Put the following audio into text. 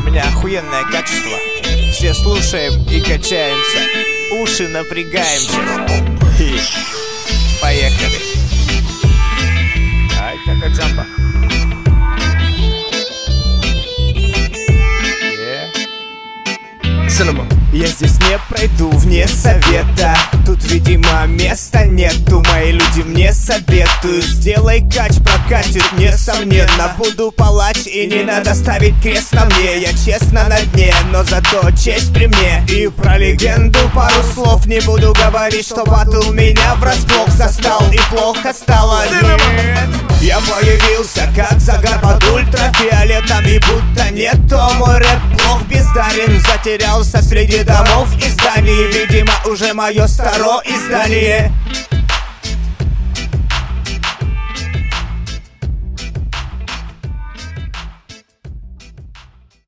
меня охуенное качество. Все слушаем и качаемся, уши напрягаем сейчас. И поехали. Ай, как джампа. Я здесь не пройду вне совета. Тут, видимо, места нету. Мои люди мне советуют: сделай кач, прокатит, несомненно. Буду палач, и не надо ставить крест на мне. Я честно на дне, но зато честь при мне. И про легенду пару слов не буду говорить, что батл меня врасплох застал и плохо стало. Нет, я появился как загар под ультрафиолетом, и будто нет, то мой рэп плох бездарен. Затерялся среди домов и зданий, видимо, уже мое старое издание.